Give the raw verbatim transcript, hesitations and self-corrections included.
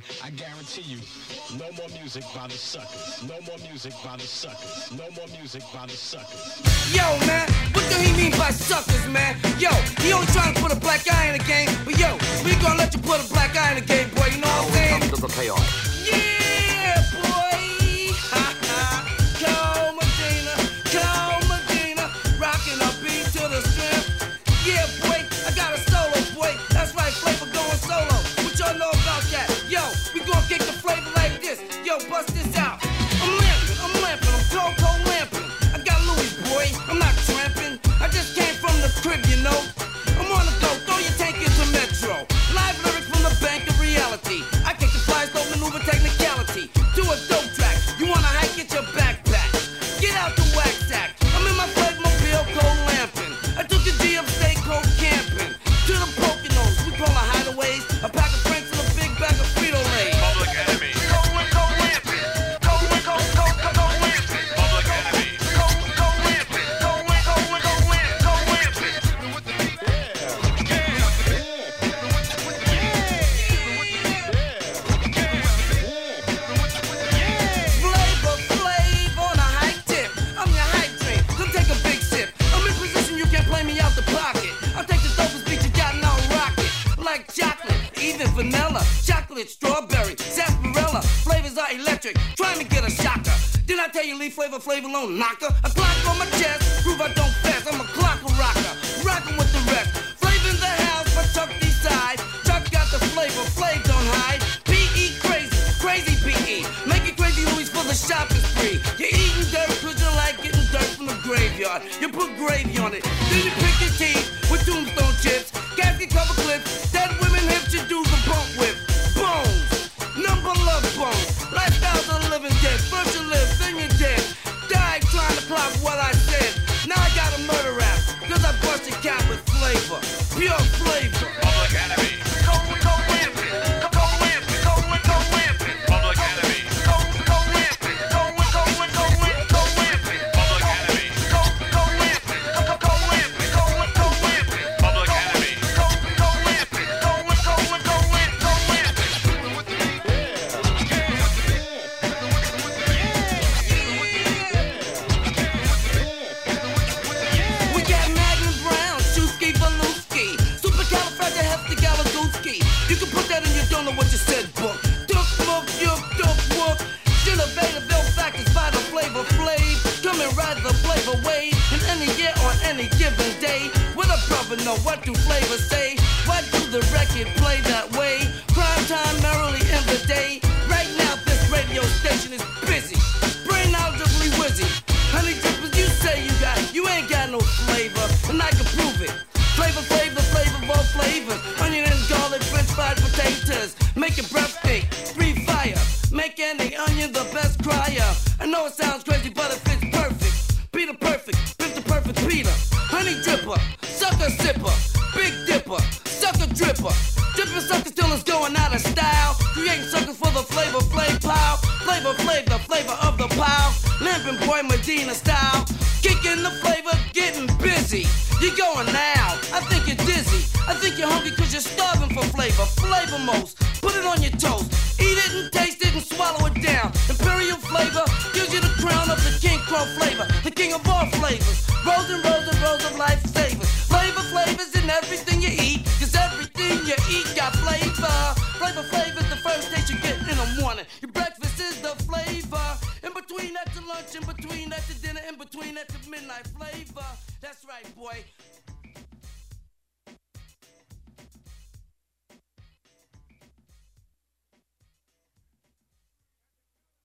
I guarantee you, no more music by the suckers. No more music by the suckers. No more music by the suckers. Yo, man, what do he mean by suckers, man? Yo, he only trying to put a black eye in the game, but yo, we gonna let you put a black eye in the game, boy. You know what I'm saying? Come to the payoff. Yeah, boy. Ha ha. Call Medina, call Medina, rocking a beat to the strength. Yeah, boy, I got a solo, boy. That's right, Flavor going solo. What y'all know about that? Yo, we gonna kick the flavor like this. Yo, bust this out. I'm lamping, I'm lamping, I'm cold, cold lamping. I got Louis, boy, I'm not tramping. I just came from the crib, you know. I'm on the go, throw your tank into Metro. Live lyrics from the bank of reality. I kick the fly, slow maneuver technicality. To a dope track, you wanna hike, get your backpack. Get out the wax sack. I'm in my Flag-mobile, cold lamping. I took the G upstate, cold camping. To the Poconos, we call it hideaways. A pack of Franks and a big bag of Frito-Lay. Public Enemy. Cold, cold lamping. Cold, cold, cold, cold, cold lamping. Public Enemy. Cold, cold lamping. Cold, cold, cold, cold lamping. Cold lamping. Flavor, Flav on a high tip. I'm your hype train. Come take a big sip. I'm in position, you can't play me out the pocket. I'll take the dopest beat you got and I'll rock it. Like chocolate, even vanilla, chocolate, strawberry, sarsaparilla. Flavors are electric, trying to get a shocker. Didn't I tell you leave flavor, flavor alone, knocker? A clock on my chest, prove I don't fast. I'm a clocker rocker, rockin' with the rest. Flavor in the house, but Chuck decide. Chuck got the flavor, Flav don't hide. P E crazy, crazy P E. Make it crazy Louis for the shopping spree. You're eating dirt cause you like getting dirt from the graveyard. You put gravy on it, then you pick your teeth with tombstone chips. Casket cover clips, dead women hips you do the bump with. Bones, number love bones. Lifestyles of the living dead. First you live, then you're dead. Died trying to clock what I said. Now I got a murder rap, cause I busted cap with flavor. Pure flavor. Public Enemy. Cold, cold lamping. Cold lamping. Cold, cold lamping. Public Enemy. Cold, cold lamping. Cold, cold, cold, cold, cold lamping. Public Enemy. Cold, cold lamping. Cold, cold lamping. Cold, cold lamping. Public Enemy. Cold, cold lamping. Cold, cold, cold, cold lamping. We got Magnum Brown, Shusky Valuski, Supercalifragilisticexpialidocious. You can put that in your don't know what you said book. Duck, muck, yuck, duck, whoop. Still available factors by the flavor Flav. Come and ride the flavor wave. In any year on any given day. What a brother know, what do flavors say? Why do the record play that way? Prime time merrily in the day. Right now this radio station is busy. Brain audibly whizzy. Honey drippers, you say you got, you ain't got no flavor, and I can prove it. Flavor, flavor, flavor of all flavors. Onion and garlic, french fried potatoes. Make your breath stink, breathe fire. Make any onion the best crier. I know it sounds crazy, but it fits perfect. Peter perfect, Mister Perfect Peter. Honey dripper, sucker sipper, big dipper, sucker dripper. Dripping sucker still is going out of style. Creating suckers for the flavor, Flav pile. Flavor, flavor, the flavor of the pile. Lamping boy Medina style. Kicking the flavor, getting busy. You going now, I think you're dizzy. I think you're hungry cause you're starving for flavor. Flavor most, put it on your toast. Eat it and taste it and swallow it down. Imperial flavor gives you the crown of the King Crow flavor. The king of all flavors. Rows and rows and rows of life savers. Flavor flavors in everything you eat. Cause everything you eat got flavor. Flavor flavor's the first taste you get in the morning. Your breakfast is the flavor. In between that to lunch, in between that to dinner, in between that to midnight flavor. That's right, boy.